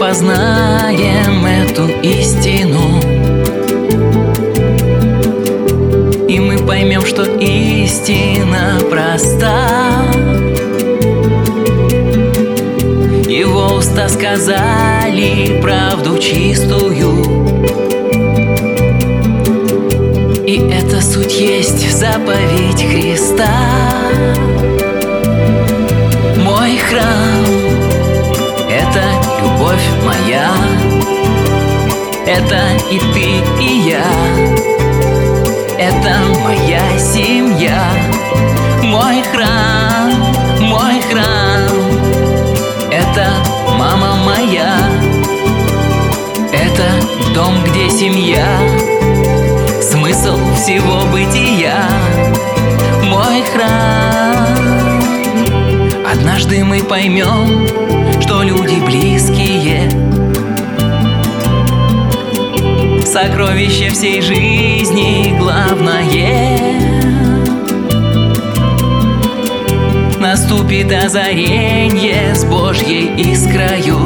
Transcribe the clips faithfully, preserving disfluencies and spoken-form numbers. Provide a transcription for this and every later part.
познаем эту истину, и мы поймем, что истина проста. Его уста сказали правду чистую, и эта суть есть заповедь Христа. Мой храм — это любовь моя, это и ты, и я, это моя семья. Мой храм, мой храм — это мама моя, это дом, где семья, смысл всего бытия. Мой храм. Однажды мы поймем, что люди близкие — сокровище всей жизни главное. Наступит озаренье с Божьей искрою,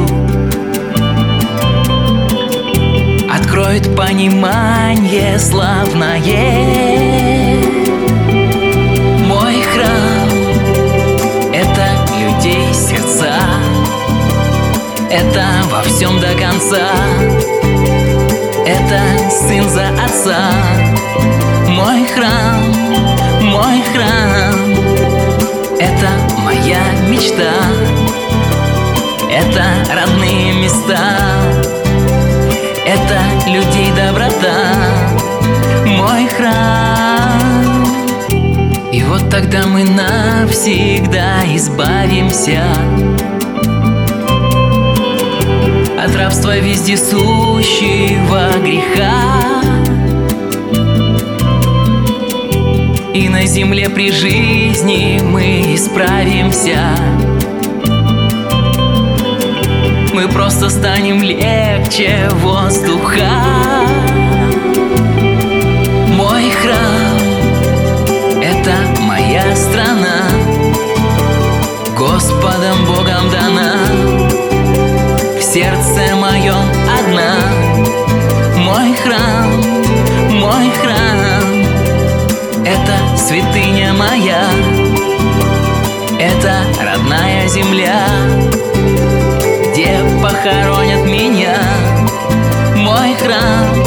откроет понимание славное. Мой храм — это людей сердца, это во всем до конца, это сын за отца. Мой храм, мой храм — это моя мечта, это родные места, это людей доброта. Мой храм. И вот тогда мы навсегда избавимся от рабства вездесущего греха, и на земле при жизни мы исправимся. Мы просто станем легче воздуха. Мой храм — это моя страна, Господом Богом дана, в сердце моем одна. Мой храм, мой храм — это святыня моя, это родная земля, где похоронят меня. Мой храм,